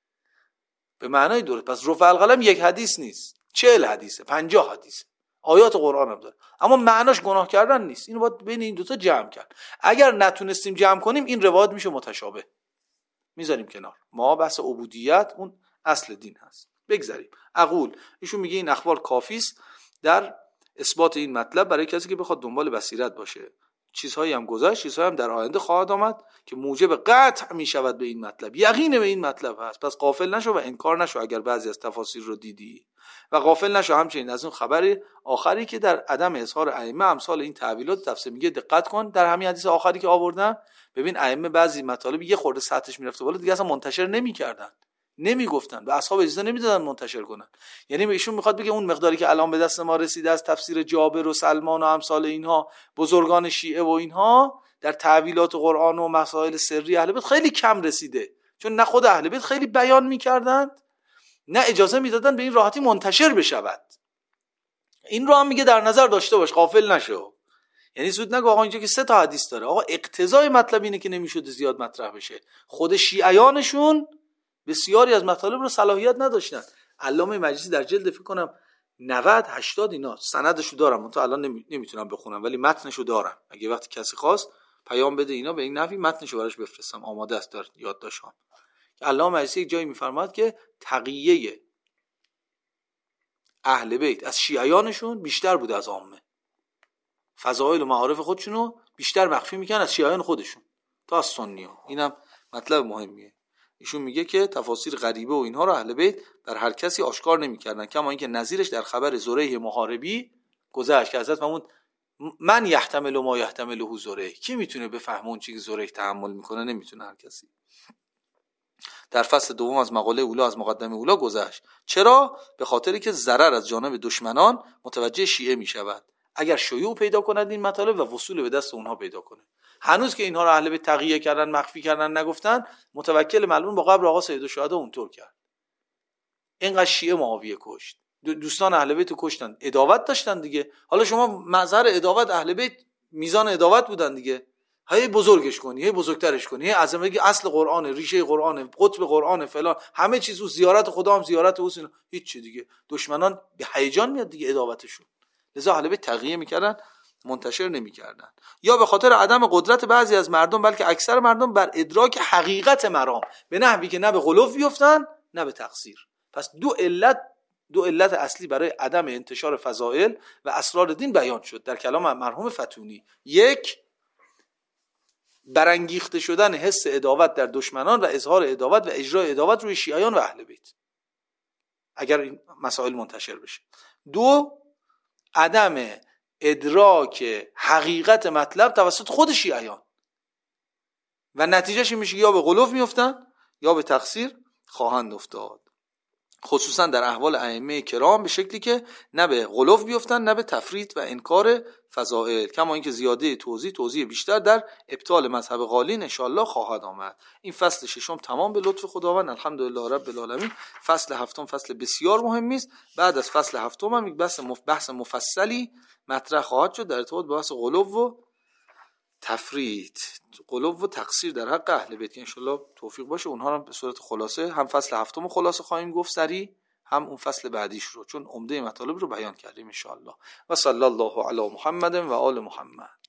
به معنای درست. پس رفع القلم یک حدیث نیست، چهل حدیثه، پنجاه حدیثه، آیات قرآن هم داره، اما معناش گناه کردن نیست. اینو باید بین این دوتا جمع کرد. اگر نتونستیم جمع کنیم این روایت میشه متشابه، میذاریم کنار. ما بحث عبودیت اون اصل دین هست. بگذریم. اقول ایشون میگه این اخبار کافی است در اثبات این مطلب برای کسی که بخواد دنبال بصیرت باشه. چیزهایی هم گذشت، چیزهایی هم در آینده خواهد آمد که موجب قطع میشود به این مطلب، یقین به این مطلب هست. پس غافل نشو و انکار نشو اگر بعضی از تفاسیر رو دیدی، و غافل نشو همچنین از اون خبر آخری که در عدم اظهار ائمه امثال این تعویلات تفسیر میگه. دقت کن در همین حدیث آخری که آوردم، ببین ائمه بعضی مطالب یه خورده سطحش میرفته بالا دیگه اصلا منتشر نمیکردن، نمیگفتن، به اصحاب اجازه نمیدادن منتشر کنن. یعنی ایشون میخواد بگه اون مقداری که الان به دست ما رسیده از تفسیر جابر و سلمان و امثال اینها، بزرگان شیعه و اینها، در تعویلات قرآن و مسائل سری اهل بیت خیلی کم رسیده، چون نه خود اهل بیت خیلی بیان میکردند نه اجازه میدادن به این راحتی منتشر بشود. این رو هم میگه در نظر داشته باش، غافل نشو. یعنی زود نگو آقا اینجا که سه تا حدیث داره، آقا اقتضای مطلب اینه که نمیشد زیاد مطرح بشه. خود شیعیانشون بسیاری از مطالب رو صلاحیت نداشتن. علامه مجلسی در جلد فکر کنم نود هشتاد اینا سندشو دارم، من الان نمی... نمیتونم بخونم ولی متنشو دارم، اگه وقتی کسی خواست پیام بده اینا به این نحوی متنشو براش بفرستم، آماده است در یادداشتام. علامه مجلسی یک جایی میفرماد که تقیه اهل بیت از شیعیانشون بیشتر بوده از عامه، فضائل و معارف خودشونو بیشتر مخفی میکنن از شیعیان خودشون تا از سنی‌ها. اینم مطلب مهمیه. ایشون میگه که تفاسیر غریبه و اینها رو اهل بیت بر هر کسی آشکار نمیکردن، کما اینکه نظیرش در خبر زریح محاربی گذشت که حضرت فرمود من یحتمل ما یحتمله زریح، کی میتونه بفهمه اون چیزی که زریح تحمل میکنه؟ نمیتونه هر کسی. در فصل دوم از مقاله اولا از مقدمه اولا گذشت. چرا؟ به خاطری که ضرر از جانب دشمنان متوجه شیعه میشود اگر شیوع پیدا کند این مطالب و وصول به دست اونها پیدا کنه. هنوز که اینها رو اهل بیت تقیه کردن، مخفی کردن، نگفتن، متوکل معلوم با قبر آقا سید الشهدا اونطور کرد. اینقدر شیعه معاویه کشت، دوستان اهل بیت رو کشتن، عداوت داشتن دیگه. حالا شما مظهر عداوت اهل بیت میزان عداوت بودن دیگه، هی بزرگش کنی، هی بزرگترش کنی، هی عظمت بگی اصل قرآن، ریشه قرآن، قطب قرآن، فلان، همه چیز او، زیارت خدا هم زیارت او، هیچ چی دیگه. دشمنان به هیجان میاد دیگه عداوتشون، لذا اهل بیت تقیه میکردن، منتشر نمیکردن. یا به خاطر عدم قدرت بعضی از مردم بلکه اکثر مردم بر ادراک حقیقت مرام به نحوی که نه به غلو بیفتن نه به تقصیر. پس دو علت دو علت اصلی برای عدم انتشار فضائل و اسرار دین بیان شد در کلام مرحوم فتونی. یک، برانگیخته شدن حس عداوت در دشمنان و اظهار عداوت و اجرای عداوت روی شیعیان و اهل بیت اگر این مسائل منتشر بشه. دو، عدم ادراک حقیقت مطلب توسط خود شیعیان و نتیجهش میشه یا به غلو میافتن یا به تقصیر خواهند افتاد، خصوصا در احوال ائمه کرام به شکلی که نه به غلو بیفتن نه به تفریط و انکار فضائل. کما اینکه زیاده توضیح توضیح بیشتر در ابطال مذهب غالین ان شاء الله خواهد آمد. این فصل ششم تمام به لطف خداوند، الحمدلله رب العالمین. فصل هفتم فصل بسیار مهمی است. بعد از فصل هفتم هم یک بحث بحث مفصلی مطرح خواهد شد در ارتباط با بحث غلو و تفریط، غلو و تقصیر در حق اهل بیت، ان شاء الله توفیق باشه. اونها رو به صورت خلاصه هم فصل هفتم خلاصه خواهیم گفت سری، هم اون فصل بعدیش رو، چون عمده مطالب رو بیان کردیم ان شاء الله. و صلی الله علی محمد و آل محمد.